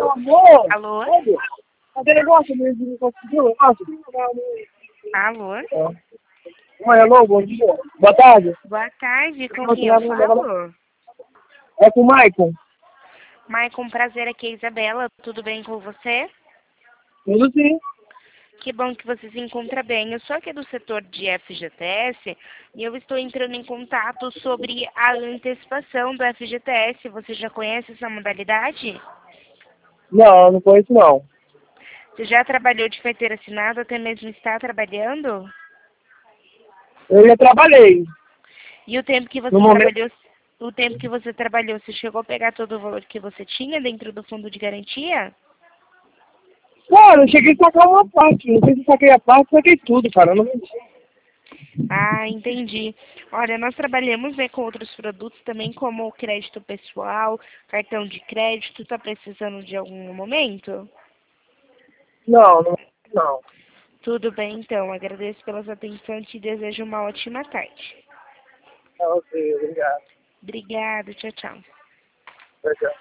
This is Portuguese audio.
Amor! Alô? Cadê o negócio? Não conseguiu o negócio? Alô? Oi, alô, bom dia. Boa tarde. Boa tarde, com quem eu falo? É com o Maicon. Maicon, prazer, aqui é a Isabela. Tudo bem com você? Tudo sim. Que bom que você se encontra bem. Eu sou aqui do setor de FGTS e eu estou entrando em contato sobre a antecipação do FGTS. Você já conhece essa modalidade? Não, não conheço não. Você já trabalhou de carteira assinada, até mesmo está trabalhando? Eu já trabalhei. E o tempo que você No momento, trabalhou, você chegou a pegar todo o valor que você tinha dentro do fundo de garantia? cara, eu cheguei a sacar uma parte. Não sei se saquei a parte, saquei tudo, cara. Eu não menti. Ah, entendi. Olha, nós trabalhamos, né, com outros produtos também, como o crédito pessoal, cartão de crédito. Está precisando de algum momento? Não, não. Tudo bem, então. Agradeço pela sua atenção e te desejo uma ótima tarde. Ah, ok, obrigado. Obrigada, tchau, tchau. Tchau, tchau.